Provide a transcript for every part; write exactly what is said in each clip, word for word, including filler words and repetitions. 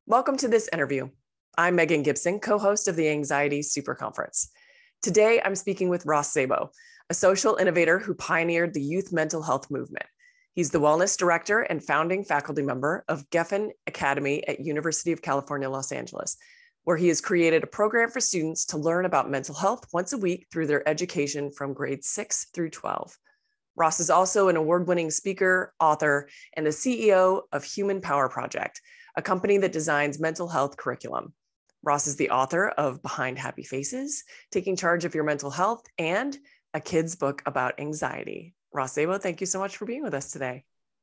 Welcome to this interview. I'm Megan Gibson, co-host of the Anxiety Super Conference. Today, I'm speaking with Ross Szabo, a social innovator who pioneered the youth mental health movement. He's the wellness director and founding faculty member of Geffen Academy at University of California, Los Angeles, where he has created a program for students to learn about mental health once a week through their education from grades six through twelve. Ross is also an award-winning speaker, author, and the C E O of Human Power Project, a company that designs mental health curriculum. Ross is the author of Behind Happy Faces, Taking Charge of Your Mental Health, and a kid's book about anxiety. Ross Szabo, thank you so much for being with us today.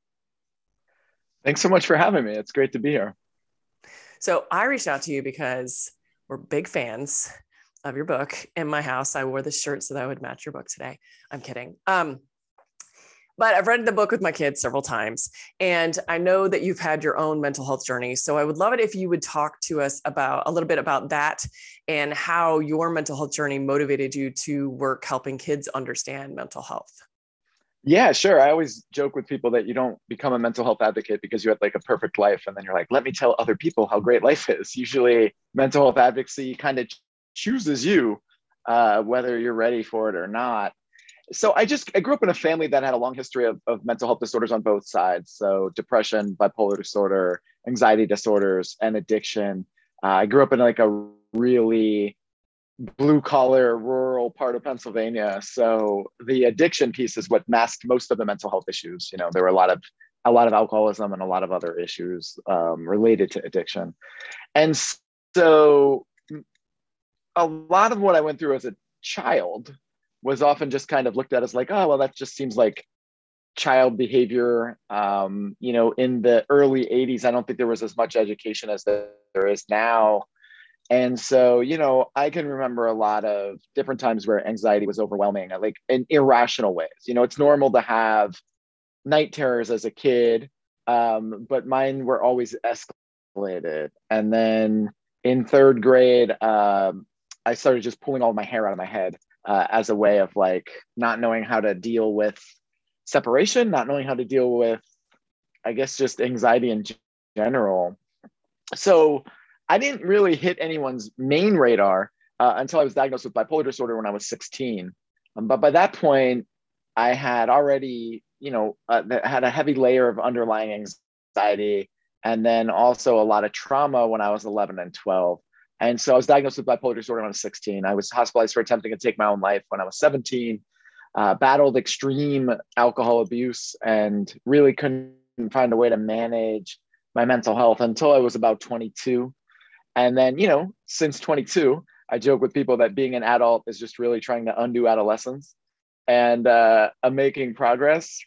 Thanks so much for having me. It's great to be here. So I reached out to you because we're big fans of your book. In my house, I wore this shirt so that I would match your book today. I'm kidding. Um, But I've read the book with my kids several times, and I know that you've had your own mental health journey. So I would love it if you would talk to us about a little bit about that and how your mental health journey motivated you to work helping kids understand mental health. Yeah, sure. I always joke with people that you don't become a mental health advocate because you had like a perfect life. And then you're like, let me tell other people how great life is. Usually mental health advocacy kind of chooses you, uh, whether you're ready for it or not. So I just, I grew up in a family that had a long history of, of mental health disorders on both sides. So depression, bipolar disorder, anxiety disorders, and addiction. Uh, I grew up in like a really blue collar rural part of Pennsylvania. So the addiction piece is what masked most of the mental health issues. You know, there were a lot of, a lot of alcoholism and a lot of other issues um, related to addiction. And so a lot of what I went through as a child was often just kind of looked at as like, oh, well, that just seems like child behavior. Um, you know, in the early eighties, I don't think there was as much education as there is now. And so, you know, I can remember a lot of different times where anxiety was overwhelming, like in irrational ways. You know, it's normal to have night terrors as a kid, um, but mine were always escalated. And then in third grade, um, I started just pulling all my hair out of my head uh, as a way of like not knowing how to deal with separation, not knowing how to deal with, I guess, just anxiety in general. So I didn't really hit anyone's main radar uh, until I was diagnosed with bipolar disorder when I was sixteen. Um, but by that point, I had already, you know, uh, had a heavy layer of underlying anxiety, and then also a lot of trauma when I was eleven and twelve. And so I was diagnosed with bipolar disorder when I was sixteen. I was hospitalized for attempting to take my own life when I was seventeen, uh, battled extreme alcohol abuse, and really couldn't find a way to manage my mental health until I was about twenty-two. And then, you know, since twenty-two, I joke with people that being an adult is just really trying to undo adolescence. And uh, I'm making progress.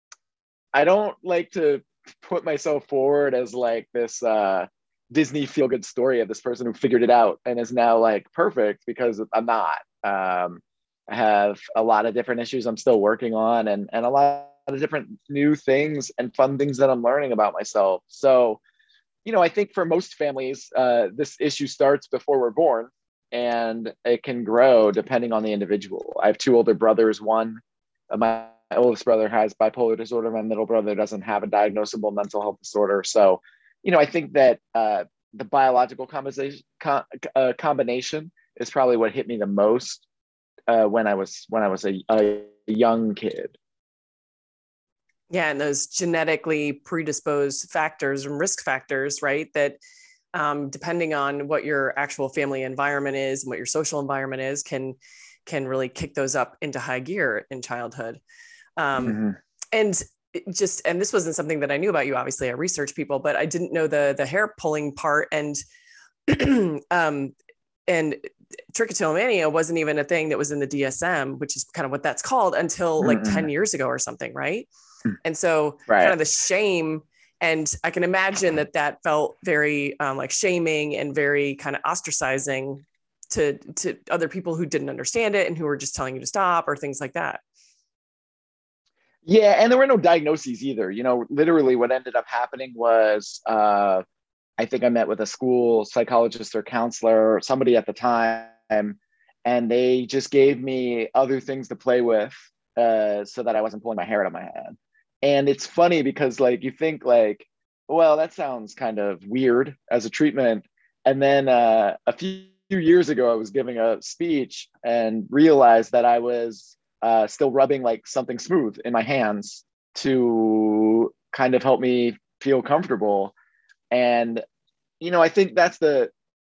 I don't like to put myself forward as like this uh, Disney feel-good story of this person who figured it out and is now like perfect, because I'm not. Um, I have a lot of different issues I'm still working on, and, and a lot of different new things and fun things that I'm learning about myself. So, you know, I think for most families, uh, this issue starts before we're born, and it can grow depending on the individual. I have two older brothers. One, uh, my oldest brother has bipolar disorder. My middle brother doesn't have a diagnosable mental health disorder. So, you know, I think that uh, the biological combination, com- uh, combination is probably what hit me the most uh, when I was when I was a, a young kid. Yeah, and those genetically predisposed factors and risk factors, right? That um, depending on what your actual family environment is and what your social environment is, can can really kick those up into high gear in childhood. Um, mm-hmm. And just, and this wasn't something that I knew about you. Obviously, I research people, but I didn't know the the hair pulling part. And um, and trichotillomania wasn't even a thing that was in the D S M, which is kind of what that's called, until like mm-hmm. ten years ago or something, right? And so right. kind of the shame, and I can imagine that that felt very um, like shaming and very kind of ostracizing to, to other people who didn't understand it and who were just telling you to stop or things like that. Yeah. And there were no diagnoses either. You know, literally what ended up happening was, uh, I think I met with a school psychologist or counselor or somebody at the time, and they just gave me other things to play with uh, so that I wasn't pulling my hair out of my head. And it's funny because like, you think like well, that sounds kind of weird as a treatment. And then uh, a few years ago, I was giving a speech and realized that I was uh, still rubbing like something smooth in my hands to kind of help me feel comfortable. And, you know, I think that's the,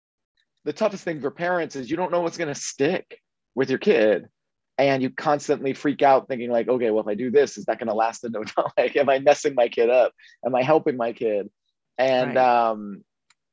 the toughest thing for parents is you don't know what's going to stick with your kid. And you constantly freak out thinking like, okay, well, if I do this, is that going to last into like, am I messing my kid up? Am I helping my kid? And, Right. um,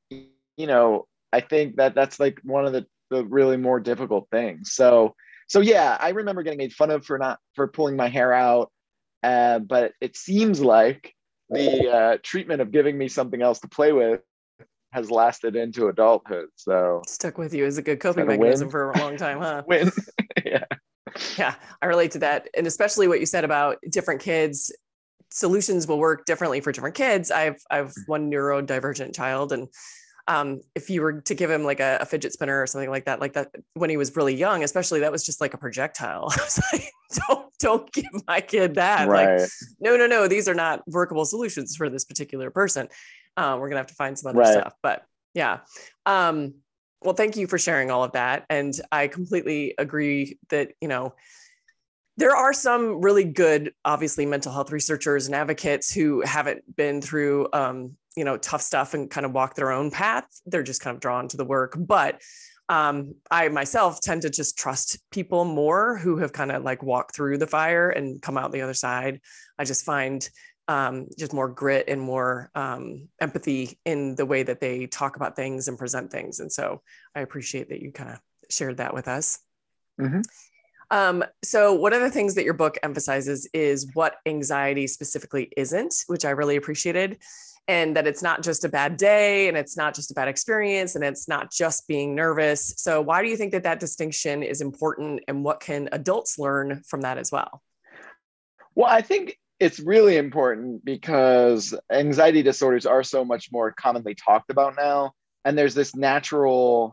you know, I think that that's like one of the, the really more difficult things. So, so yeah, I remember getting made fun of for not, for pulling my hair out. Uh, but it seems like the uh, treatment of giving me something else to play with has lasted into adulthood. So Stuck with you as a good is coping that a mechanism win? for a long time, huh? Win. Yeah. Yeah, I relate to that. And especially what you said about different kids, solutions will work differently for different kids. I've I've one neurodivergent child, and um, if you were to give him like a, a fidget spinner or something like that, like that when he was really young, especially, that was just like a projectile. I was like, don't don't give my kid that. Like, Right. no, no, no, these are not workable solutions for this particular person. Uh, we're gonna have to find some other Right. stuff. But yeah. Um, well, thank you for sharing all of that. And I completely agree that, you know, there are some really good, obviously, mental health researchers and advocates who haven't been through, um, you know, tough stuff and kind of walk their own path. They're just kind of drawn to the work. But um, I myself tend to just trust people more who have kind of like walked through the fire and come out the other side. I just find um, just more grit and more um, empathy in the way that they talk about things and present things. And so I appreciate that you kind of shared that with us. Mm-hmm. Um, so one of the things that your book emphasizes is what anxiety specifically isn't, which I really appreciated, and that it's not just a bad day and it's not just a bad experience and it's not just being nervous. So why do you think that that distinction is important, and what can adults learn from that as well? Well, I think it's really important because anxiety disorders are so much more commonly talked about now. And there's this natural,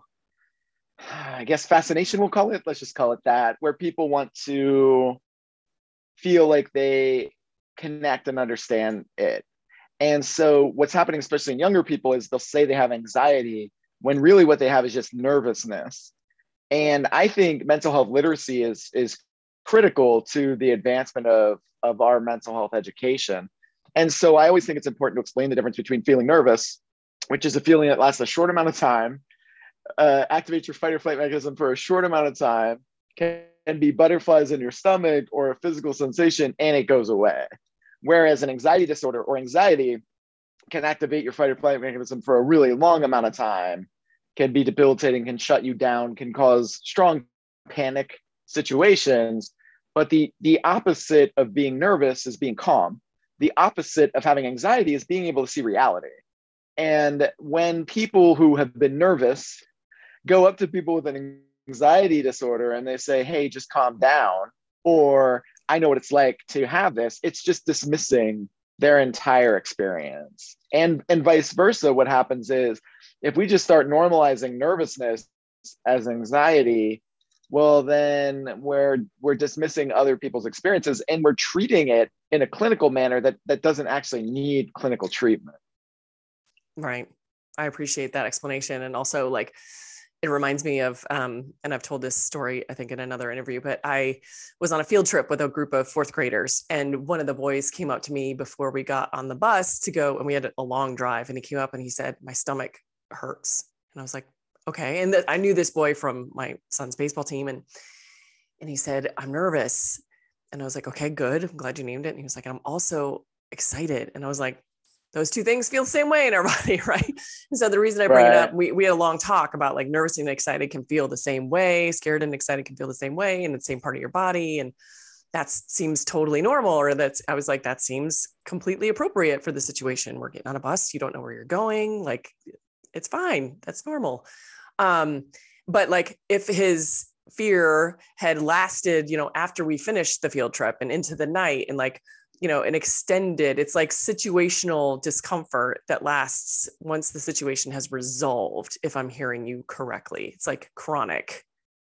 I guess, fascination, we'll call it, let's just call it that, where people want to feel like they connect and understand it. And so what's happening, especially in younger people, is they'll say they have anxiety when really what they have is just nervousness. And I think mental health literacy is, is critical to the advancement of, of our mental health education. And so I always think it's important to explain the difference between feeling nervous, which is a feeling that lasts a short amount of time, uh, activates your fight or flight mechanism for a short amount of time, can, can be butterflies in your stomach or a physical sensation, and it goes away. Whereas an anxiety disorder or anxiety can activate your fight or flight mechanism for a really long amount of time, can be debilitating, can shut you down, can cause strong panic situations. But the, the opposite of being nervous is being calm. The opposite of having anxiety is being able to see reality. And when people who have been nervous go up to people with an anxiety disorder and they say, hey, just calm down, or I know what it's like to have this, it's just dismissing their entire experience. And, and vice versa, what happens is if we just start normalizing nervousness as anxiety, well, then we're, we're dismissing other people's experiences and we're treating it in a clinical manner that, that doesn't actually need clinical treatment. Right. I appreciate that explanation. And also, like, it reminds me of, um, and I've told this story, I think, in another interview, but I was on a field trip with a group of fourth graders. And one of the boys came up to me before we got on the bus to go, and we had a long drive. And he came up and he said, my stomach hurts. And I was like, okay. And th- I knew this boy from my son's baseball team. And, and he said, I'm nervous. And I was like, okay, good. I'm glad you named it. And he was like, I'm also excited. And I was like, those two things feel the same way in our body, right? And so the reason I bring Right. it up, we, we had a long talk about like nervous and excited can feel the same way, scared and excited can feel the same way, and the same part of your body. And that seems totally normal. Or that's, I was like, that seems completely appropriate for the situation. We're getting on a bus. You don't know where you're going. Like, it's fine. That's normal. Um, but like if his fear had lasted, you know, after we finished the field trip and into the night, and like, you know, an extended, it's like situational discomfort that lasts once the situation has resolved, if I'm hearing you correctly. It's like chronic.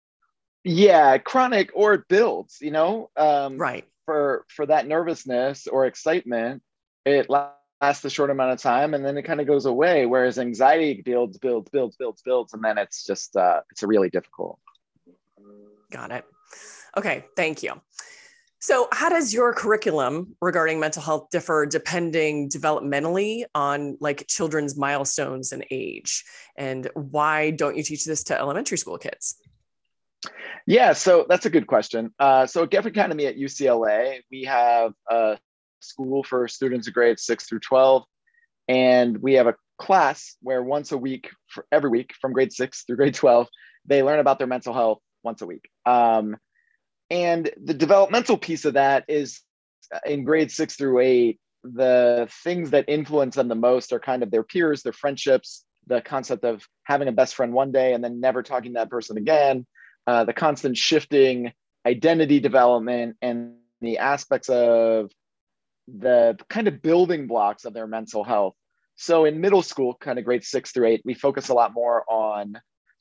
Yeah, chronic, or it builds, you know, um, Right. for, for that nervousness or excitement, it lasts lasts a short amount of time and then it kind of goes away. Whereas anxiety builds, builds, builds, builds, builds, and then it's just, uh, it's really difficult. Got it. Okay. Thank you. So how does your curriculum regarding mental health differ depending developmentally on like children's milestones and age? And why don't you teach this to elementary school kids? Yeah, so that's a good question. Uh, so at Geffen Academy at U C L A, we have a school for students of grades six through twelve. And we have a class where once a week, for every week from grade six through grade twelve, they learn about their mental health once a week. Um, and the developmental piece of that is in grade six through eight, the things that influence them the most are kind of their peers, their friendships, the concept of having a best friend one day and then never talking to that person again, uh, the constant shifting identity development, and the aspects of the kind of building blocks of their mental health. So in middle school, kind of grade six through eight, we focus a lot more on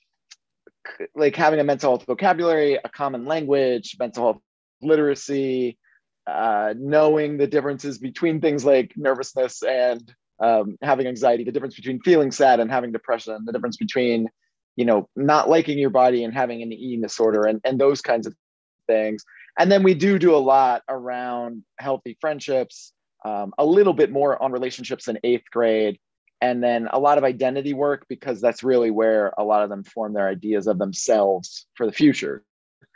like having a mental health vocabulary, a common language, mental health literacy, uh, knowing the differences between things like nervousness and um, having anxiety, the difference between feeling sad and having depression, the difference between, you know, not liking your body and having an eating disorder, and, and those kinds of things. And then we do do a lot around healthy friendships, um, a little bit more on relationships in eighth grade, and then a lot of identity work, because that's really where a lot of them form their ideas of themselves for the future.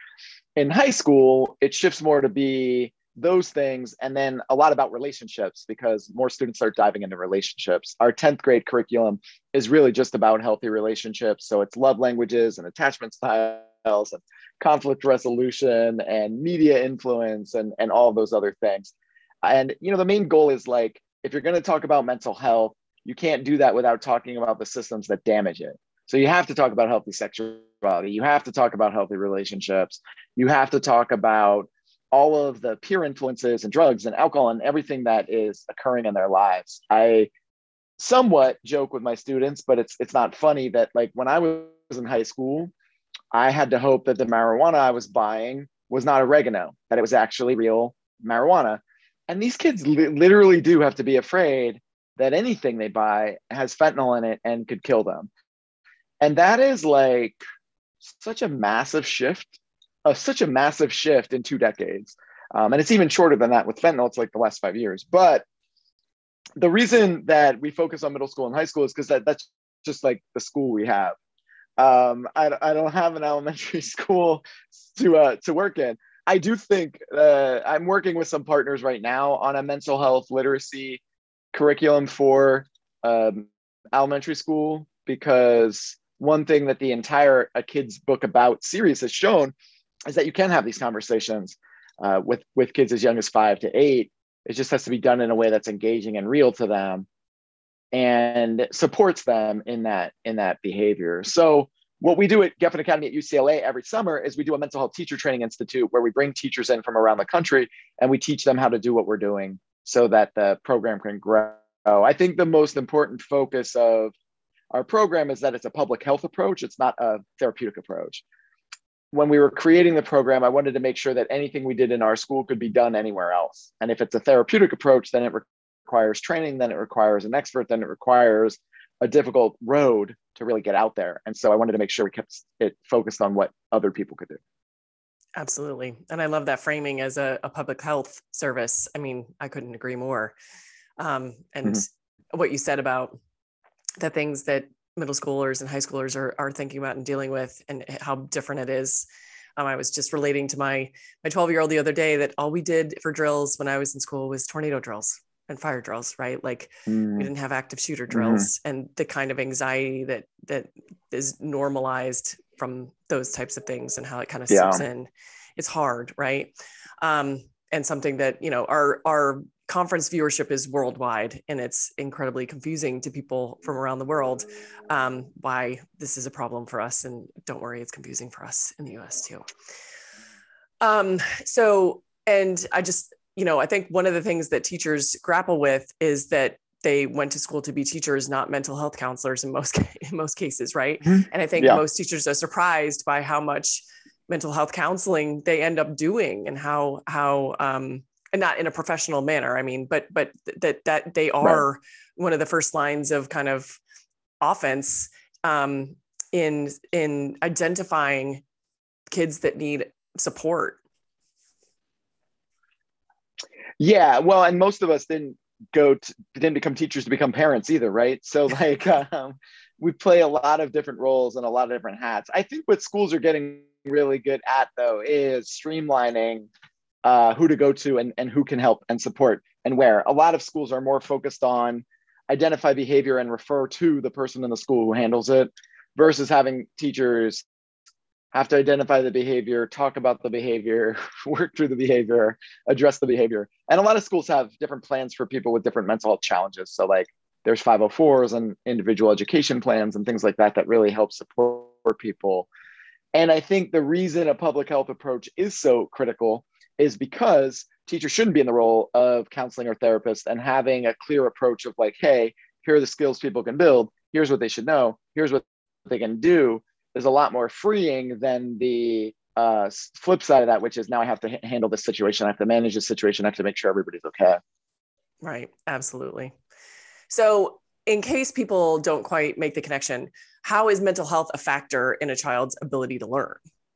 In high school, it shifts more to be those things, and then a lot about relationships, because more students start diving into relationships. Our tenth grade curriculum is really just about healthy relationships. So it's love languages and attachment styles and conflict resolution and media influence and, and all of those other things. And, you know, the main goal is like, if you're going to talk about mental health, you can't do that without talking about the systems that damage it. So you have to talk about healthy sexuality. You have to talk about healthy relationships. You have to talk about all of the peer influences and drugs and alcohol and everything that is occurring in their lives. I somewhat joke with my students, but it's it's not funny that like when I was in high school, I had to hope that the marijuana I was buying was not oregano, that it was actually real marijuana. And these kids li- literally do have to be afraid that anything they buy has fentanyl in it and could kill them. And that is like such a massive shift, uh, such a massive shift in two decades. Um, and it's even shorter than that with fentanyl. It's like the last five years. But the reason that we focus on middle school and high school is because that, that's just like the school we have. Um, I, I don't have an elementary school to uh, to work in. I do think uh, I'm working with some partners right now on a mental health literacy curriculum for um, elementary school, because one thing that the entire A Kid's Book About series has shown is that you can have these conversations uh, with, with kids as young as five to eight. It just has to be done in a way that's engaging and real to them and supports them in that, in that behavior. So what we do at Geffen Academy at U C L A every summer is we do a mental health teacher training institute where we bring teachers in from around the country and we teach them how to do what we're doing so that the program can grow. I think the most important focus of our program is that it's a public health approach. It's not a therapeutic approach. When we were creating the program, I wanted to make sure that anything we did in our school could be done anywhere else. And if it's a therapeutic approach, then it requires training, then it requires an expert, then it requires a difficult road to really get out there. And so I wanted to make sure we kept it focused on what other people could do. Absolutely. And I love that framing as a, a public health service. I mean, I couldn't agree more. Um, and mm-hmm. what you said about the things that middle schoolers and high schoolers are, are thinking about and dealing with and how different it is. Um, I was just relating to my my twelve year old the other day that all we did for drills when I was in school was tornado drills and fire drills, right? Like mm-hmm. we didn't have active shooter drills, mm-hmm. and the kind of anxiety that that is normalized from those types of things and how it kind of yeah. seeps in. It's hard, right? Um, and something that, you know, our our conference viewership is worldwide, and it's incredibly confusing to people from around the world um, why this is a problem for us. And don't worry, it's confusing for us in the U S too. Um, so, and I just, you know, I think one of the things that teachers grapple with is that they went to school to be teachers, not mental health counselors in most, in most cases, right? Mm-hmm. And I think yeah. most teachers are surprised by how much mental health counseling they end up doing and how, how, um, and not in a professional manner, I mean, but, but that, that they are right. one of the first lines of kind of offense um, in, in identifying kids that need support. Yeah, well, and most of us didn't go to, didn't become teachers to become parents either, right? So like um, we play a lot of different roles and a lot of different hats. I think what schools are getting really good at though is streamlining uh, who to go to and, and who can help and support and where. A lot of schools are more focused on identify behavior and refer to the person in the school who handles it versus having teachers have to identify the behavior, talk about the behavior, work through the behavior, address the behavior. And a lot of schools have different plans for people with different mental health challenges. So like there's five oh fours and individual education plans and things like that that really help support people. And I think the reason a public health approach is so critical is because teachers shouldn't be in the role of counseling or therapist and having a clear approach of like, hey, here are the skills people can build. Here's what they should know. Here's what they can do. Is a lot more freeing than the uh, flip side of that, which is now I have to h- handle this situation. I have to manage this situation. I have to make sure everybody's okay. Right. Absolutely. So in case people don't quite make the connection, how is mental health a factor in a child's ability to learn?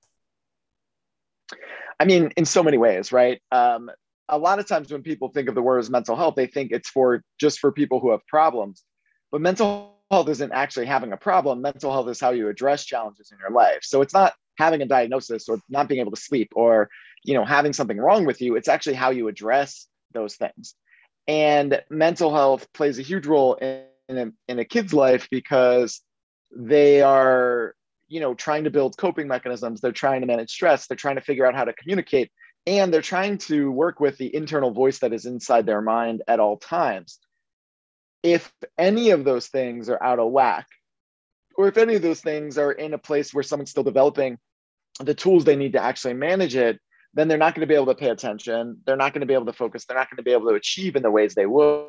I mean, in so many ways, right? Um, a lot of times when people think of the word as mental health, they think it's for just for people who have problems, but mental health isn't actually having a problem. Mental health is how you address challenges in your life. So it's not having a diagnosis or not being able to sleep or, you know, having something wrong with you. It's actually how you address those things. And mental health plays a huge role in, in, a, in a kid's life because they are, you know, trying to build coping mechanisms. They're trying to manage stress. They're trying to figure out how to communicate. And they're trying to work with the internal voice that is inside their mind at all times. If any of those things are out of whack, or if any of those things are in a place where someone's still developing the tools they need to actually manage it, then they're not going to be able to pay attention. They're not going to be able to focus. They're not going to be able to achieve in the ways they would.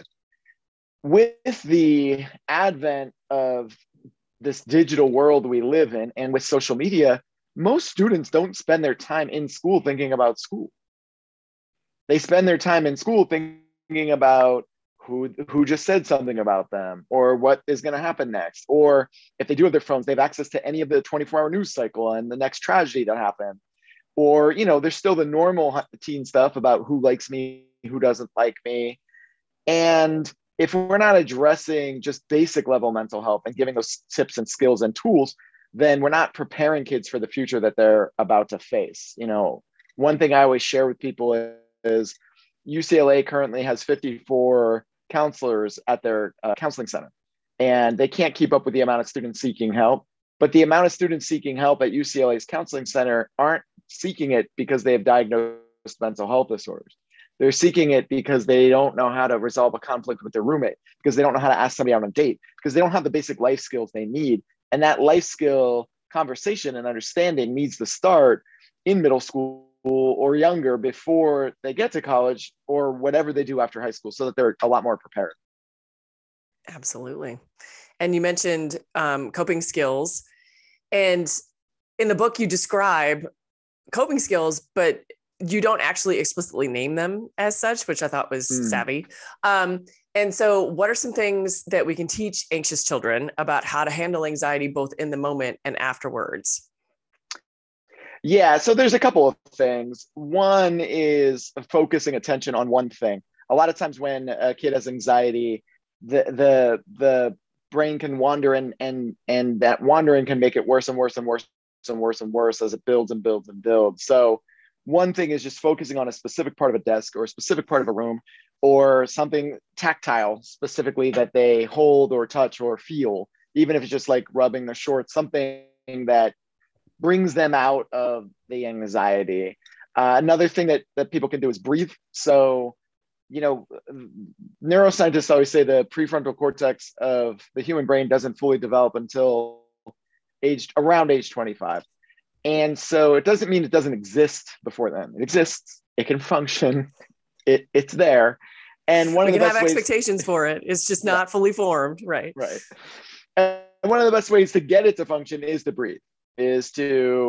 With the advent of this digital world we live in and with social media, most students don't spend their time in school thinking about school. They spend their time in school thinking about who who just said something about them or what is going to happen next. Or if they do have their phones, they have access to any of the twenty-four hour news cycle and the next tragedy that happened. Or, you know, there's still the normal teen stuff about who likes me, who doesn't like me. And if we're not addressing just basic level mental health and giving those tips and skills and tools, then we're not preparing kids for the future that they're about to face. You know, one thing I always share with people is U C L A currently has fifty-four counselors at their uh, counseling center, and they can't keep up with the amount of students seeking help. But the amount of students seeking help at U C L A's counseling center aren't seeking it because they have diagnosed mental health disorders. They're seeking it because they don't know how to resolve a conflict with their roommate, because they don't know how to ask somebody out on a date, because they don't have the basic life skills they need. And that life skill conversation and understanding needs to start in middle school or younger before they get to college or whatever they do after high school, so that they're a lot more prepared. Absolutely. And you mentioned um, coping skills, and in the book you describe coping skills, but you don't actually explicitly name them as such, which I thought was mm. savvy. Um, and so what are some things that we can teach anxious children about how to handle anxiety, both in the moment and afterwards? Yeah, so there's a couple of things. One is focusing attention on one thing. A lot of times when a kid has anxiety, the the the brain can wander, and and and that wandering can make it worse and worse and worse and worse and worse as it builds and builds and builds. So one thing is just focusing on a specific part of a desk or a specific part of a room or something tactile specifically that they hold or touch or feel, even if it's just like rubbing their shorts, something that brings them out of the anxiety. Uh, another thing that, that people can do is breathe. So, you know, neuroscientists always say the prefrontal cortex of the human brain doesn't fully develop until aged around age twenty-five. And so it doesn't mean it doesn't exist before then. It exists, it can function, it, it's there. And one we of the can best have ways, expectations for it. It's just not yeah. fully formed, right? Right. And, and one of the best ways to get it to function is to, you know, breathe. So, you know, neuroscientists always say the prefrontal cortex of the human brain doesn't fully develop until age around age twenty-five. And so it doesn't mean it doesn't exist before then. It exists, it can function, it, it's there. And one of the best ways to get it to function is to breathe, is to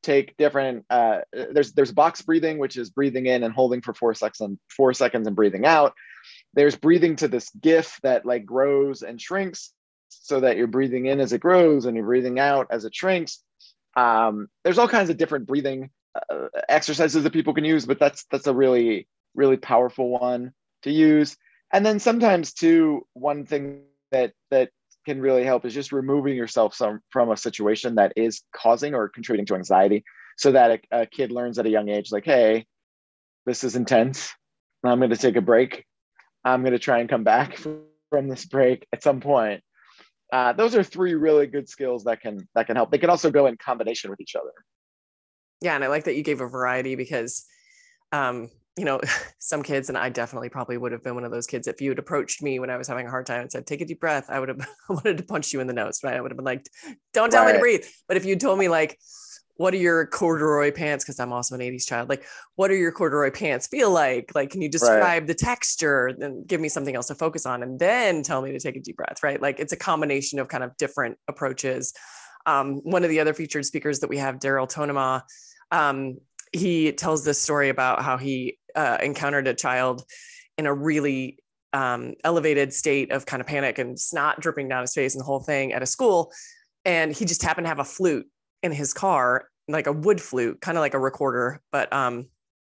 take different, uh, there's, there's box breathing, which is breathing in and holding for four seconds, four seconds and breathing out. There's breathing to this GIF that like grows and shrinks so that you're breathing in as it grows and you're breathing out as it shrinks. Um, there's all kinds of different breathing uh, exercises that people can use, but that's, that's a really, really powerful one to use. And then sometimes too, one thing that, that can really help is just removing yourself some, from a situation that is causing or contributing to anxiety, so that a, a kid learns at a young age, like, hey, this is intense. I'm going to take a break. I'm going to try and come back from this break at some point. Uh, those are three really good skills that can, that can help. They can also go in combination with each other. Yeah. And I like that you gave a variety, because, um, you know, some kids, and I definitely probably would have been one of those kids, if you had approached me when I was having a hard time and said, take a deep breath, I would have wanted to punch you in the nose, right? I would have been like, don't tell right. me to breathe. But if you told me like, what are your corduroy pants? Cause I'm also an eighties child. Like, what are your corduroy pants feel like? Like, can you describe right. the texture? Then give me something else to focus on, and then tell me to take a deep breath, right? Like, it's a combination of kind of different approaches. Um, one of the other featured speakers that we have, Daryl Tonema, um, he tells this story about how he uh, encountered a child in a really um, elevated state of kind of panic and snot dripping down his face and the whole thing at a school. And he just happened to have a flute in his car, like a wood flute, kind of like a recorder. But, um,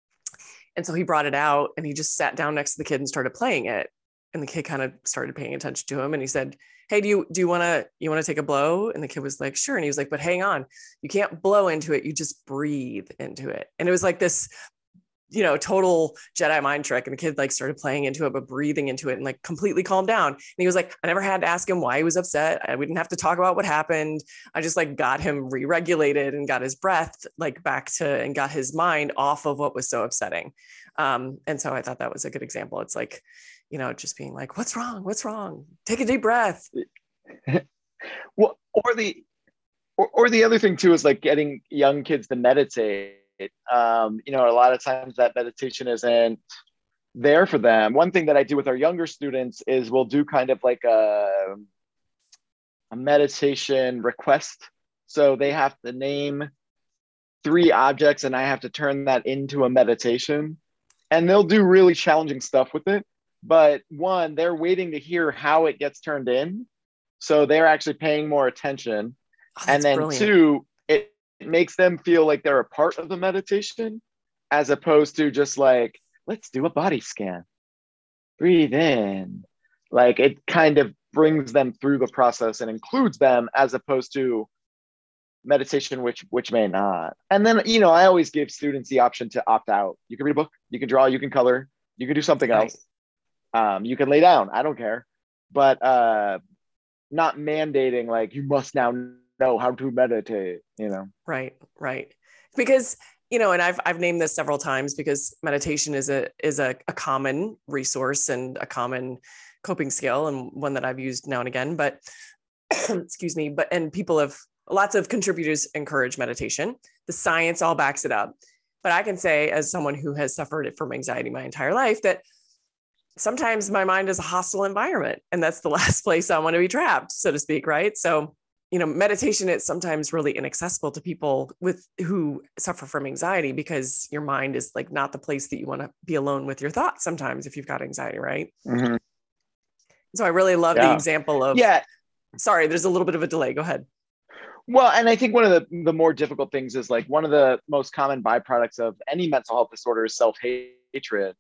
and so he brought it out and he just sat down next to the kid and started playing it. And the kid kind of started paying attention to him. And he said, hey, do you, do you want to, you want to take a blow? And the kid was like, sure. And he was like, but hang on, you can't blow into it. You just breathe into it. And it was like this, you know, total Jedi mind trick. And the kid like started playing into it, but breathing into it and like completely calmed down. And he was like, I never had to ask him why he was upset. I, we didn't have to talk about what happened. I just like got him re-regulated and got his breath like back to, and got his mind off of what was so upsetting. Um, and so I thought that was a good example. It's like, you know, just being like, what's wrong? What's wrong? Take a deep breath. Well, or the, or, or the other thing too, is like getting young kids to meditate. Um, you know, a lot of times that meditation isn't there for them. One thing that I do with our younger students is we'll do kind of like a, a meditation request. So they have to name three objects and I have to turn that into a meditation. And they'll do really challenging stuff with it. But one, they're waiting to hear how it gets turned in. So they're actually paying more attention. Oh, and then brilliant. two, it, it makes them feel like they're a part of the meditation, as opposed to just like, let's do a body scan. Breathe in. Like, it kind of brings them through the process and includes them, as opposed to meditation, which which may not. And then, you know, I always give students the option to opt out. You can read a book, you can draw, you can color, you can do something Right. else. Um, you can lay down, I don't care. But uh, not mandating like you must now know how to meditate, you know? Right, right. Because, you know, and I've I've named this several times because meditation is a is a, a common resource and a common coping skill, and one that I've used now and again. But excuse me, but and people have lots of contributors encourage meditation. The science all backs it up. But I can say, as someone who has suffered from anxiety my entire life, that sometimes my mind is a hostile environment, and that's the last place I want to be trapped, so to speak, right? So, you know, meditation is sometimes really inaccessible to people with who suffer from anxiety, because your mind is like not the place that you want to be alone with your thoughts sometimes if you've got anxiety, right? Mm-hmm. So I really love yeah. the example of, yeah. sorry, there's a little bit of a delay. Go ahead. Well, and I think one of the, the more difficult things is like one of the most common byproducts of any mental health disorder is self-hatred.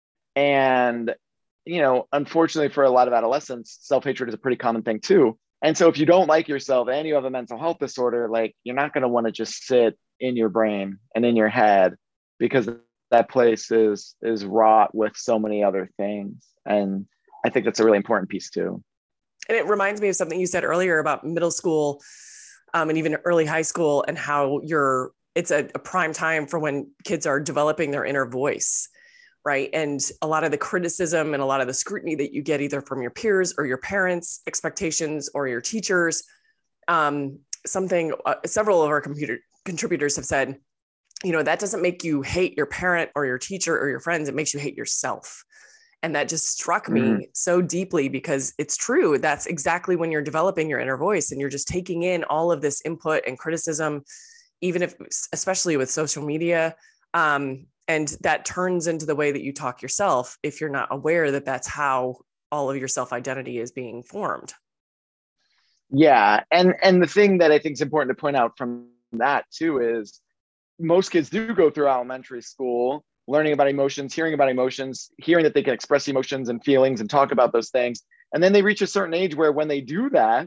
And, you know, unfortunately for a lot of adolescents, self-hatred is a pretty common thing too. And so if you don't like yourself and you have a mental health disorder, like you're not going to want to just sit in your brain and in your head, because that place is, is wrought with so many other things. And I think that's a really important piece too. And it reminds me of something you said earlier about middle school um, and even early high school, and how you're, it's a, a prime time for when kids are developing their inner voice. Right. And a lot of the criticism and a lot of the scrutiny that you get either from your peers or your parents' expectations or your teachers, um, something uh, several of our computer contributors have said, you know, that doesn't make you hate your parent or your teacher or your friends. It makes you hate yourself. And that just struck me mm-hmm. so deeply, because it's true. That's exactly when you're developing your inner voice and you're just taking in all of this input and criticism. even if, especially with social media, um, and that turns into the way that you talk yourself if you're not aware that that's how all of your self-identity is being formed. Yeah. And, and the thing that I think is important to point out from that too is most kids do go through elementary school learning about emotions, hearing about emotions, hearing that they can express emotions and feelings and talk about those things. And then they reach a certain age where when they do that,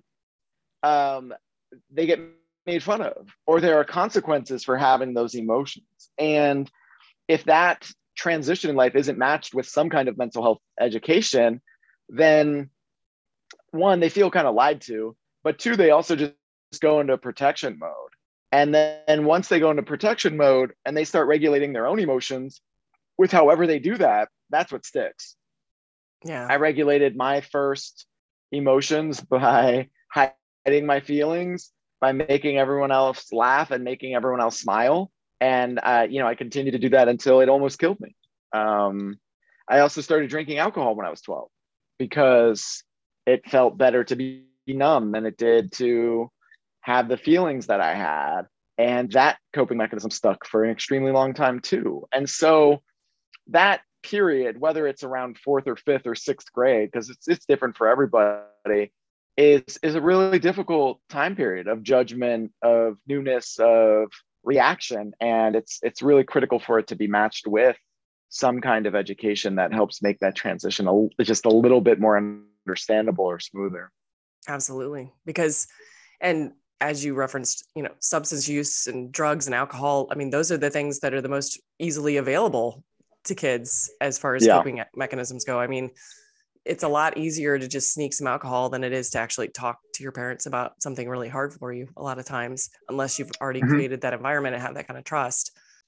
um, they get made fun of, or there are consequences for having those emotions. And if that transition in life isn't matched with some kind of mental health education, then one, they feel kind of lied to, but two, they also just go into protection mode. And then once they go into protection mode and they start regulating their own emotions with however they do that, that's what sticks. Yeah. I regulated my first emotions by hiding my feelings, by making everyone else laugh and making everyone else smile. And, uh, you know, I continued to do that until it almost killed me. Um, I also started drinking alcohol when I was twelve because it felt better to be numb than it did to have the feelings that I had. And that coping mechanism stuck for an extremely long time too. And so that period, whether it's around fourth or fifth or sixth grade, because it's it's different for everybody, is is a really difficult time period of judgment, of newness, of reaction. And it's it's really critical for it to be matched with some kind of education that helps make that transition a, just a little bit more understandable or smoother. Absolutely. Because, and as you referenced, you know, substance use and drugs and alcohol, I mean, those are the things that are the most easily available to kids as far as yeah. coping mechanisms go. I mean, it's a lot easier to just sneak some alcohol than it is to actually talk to your parents about something really hard for you a lot of times, unless you've already mm-hmm. created that environment and have that kind of trust.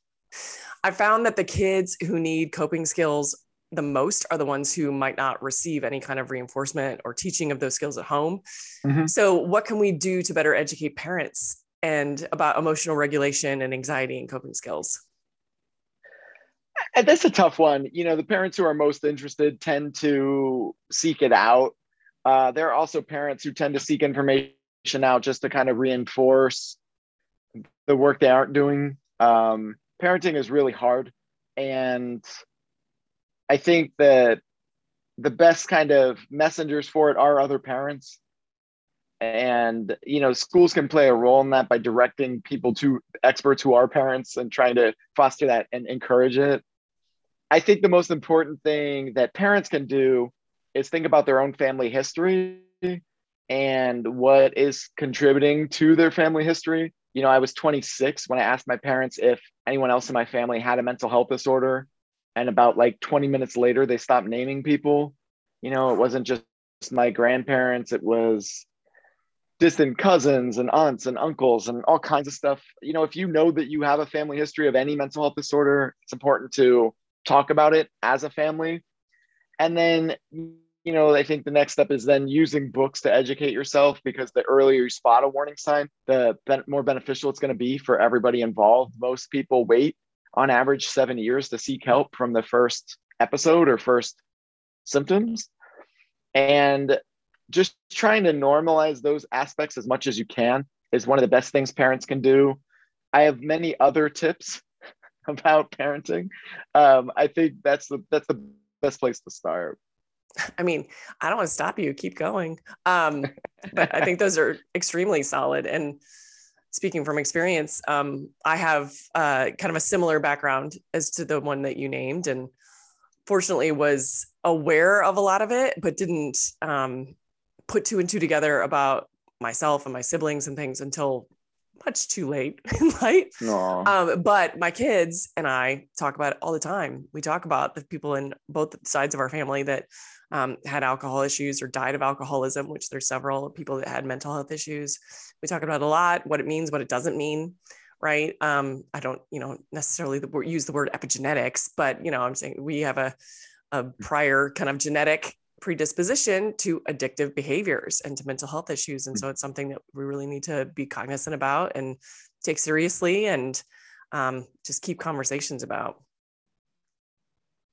I found that the kids who need coping skills the most are the ones who might not receive any kind of reinforcement or teaching of those skills at home. Mm-hmm. So what can we do to better educate parents and about emotional regulation and anxiety and coping skills? And that's a tough one. You know, the parents who are most interested tend to seek it out. Uh, there are also parents who tend to seek information out just to kind of reinforce the work they aren't doing. Um, parenting is really hard. And I think that the best kind of messengers for it are other parents. And, you know, schools can play a role in that by directing people to experts who are parents and trying to foster that and encourage it. I think the most important thing that parents can do is think about their own family history and what is contributing to their family history. You know, I was twenty-six when I asked my parents if anyone else in my family had a mental health disorder. And about like twenty minutes later, they stopped naming people. You know, it wasn't just my grandparents, it was distant cousins and aunts and uncles and all kinds of stuff. You know, if you know that you have a family history of any mental health disorder, it's important to talk about it as a family. And then, you know, I think the next step is then using books to educate yourself, because the earlier you spot a warning sign, the more beneficial it's going to be for everybody involved. Most people wait on average seven years to seek help from the first episode or first symptoms. And just trying to normalize those aspects as much as you can is one of the best things parents can do. I have many other tips about parenting. Um, I think that's the that's the best place to start. I mean, I don't want to stop you. Keep going. Um, but I think those are extremely solid. And speaking from experience, um, I have uh, kind of a similar background as to the one that you named, and fortunately was aware of a lot of it, but didn't um, put two and two together about myself and my siblings and things until much too late in life. Um, but my kids and I talk about it all the time. We talk about the people in both sides of our family that um, had alcohol issues or died of alcoholism, which there's several people that had mental health issues. We talk about it a lot, what it means, what it doesn't mean, right? Um, I don't, you know, necessarily the word, use the word epigenetics, but, you know, I'm saying we have a, a prior kind of genetic predisposition to addictive behaviors and to mental health issues. And so it's something that we really need to be cognizant about and take seriously, and um, just keep conversations about.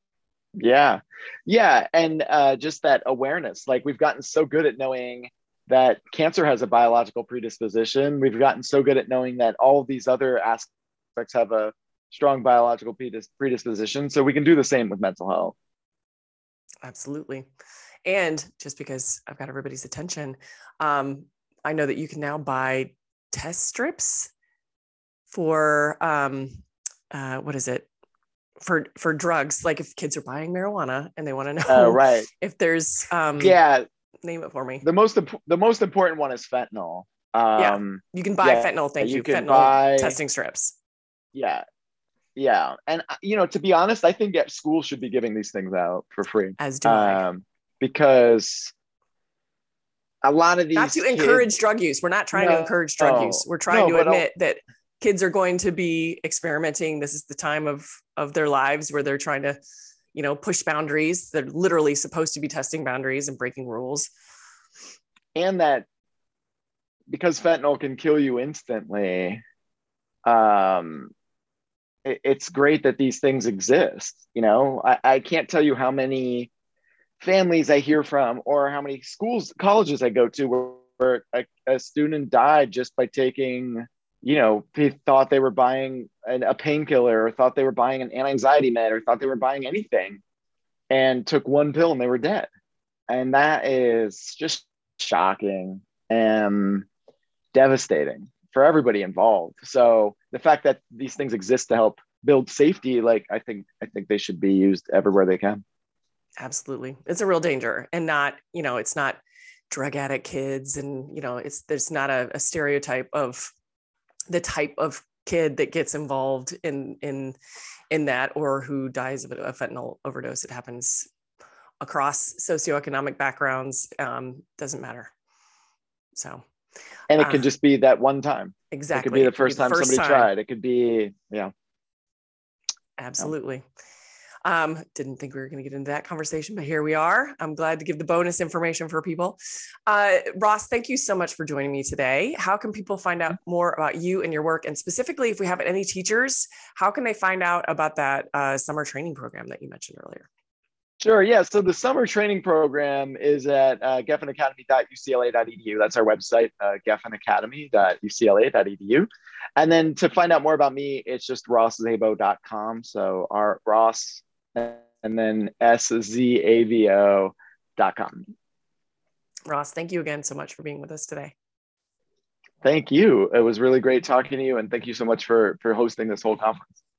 Yeah. Yeah. And uh, just that awareness, like we've gotten so good at knowing that cancer has a biological predisposition. We've gotten so good at knowing that all of these other aspects have a strong biological predisposition. So we can do the same with mental health. Absolutely. And just because I've got everybody's attention, um, I know that you can now buy test strips for, um, uh, what is it? For, for drugs. Like if kids are buying marijuana and they want to know uh, right. if there's, um, yeah, name it for me. The most, the most important one is fentanyl. Um, yeah, you can buy yeah, fentanyl. Thank you. you. Can fentanyl buy, testing strips. Yeah. Yeah. And, you know, to be honest, I think that schools should be giving these things out for free. As do I. Um, because a lot of these not to kids, encourage drug use. We're not trying no, to encourage drug no, use. We're trying no, to admit I'll, that kids are going to be experimenting. This is the time of, of their lives where they're trying to, you know, push boundaries. They're literally supposed to be testing boundaries and breaking rules. And that because fentanyl can kill you instantly, um, it, it's great that these things exist. You know, I, I can't tell you how many families I hear from or how many schools, colleges I go to where, where a, a student died just by taking, you know, they thought they were buying an, a painkiller or thought they were buying an anti-anxiety med or thought they were buying anything and took one pill and they were dead. And that is just shocking and devastating for everybody involved. So the fact that these things exist to help build safety, like I think, I think they should be used everywhere they can. Absolutely. It's a real danger, and not, you know, it's not drug addict kids. And, you know, it's, there's not a, a stereotype of the type of kid that gets involved in, in, in that, or who dies of a fentanyl overdose. It happens across socioeconomic backgrounds. Um, doesn't matter. So, and it uh, could just be that one time. Exactly. It could be the first be the time first somebody time. tried. It could be, yeah. Absolutely. Um, didn't think we were going to get into that conversation, but here we are. I'm glad to give the bonus information for people. Uh, Ross, thank you so much for joining me today. How can people find out more about you and your work? And specifically, if we have any teachers, how can they find out about that uh, summer training program that you mentioned earlier? Sure. Yeah. So the summer training program is at uh, geffen academy dot u c l a dot e d u. That's our website, uh, geffen academy dot u c l a dot e d u. And then to find out more about me, it's just ross zabo dot com. So our Ross and then S Z A V O dot com. Ross, thank you again so much for being with us today. Thank you. It was really great talking to you. And thank you so much for, for hosting this whole conference.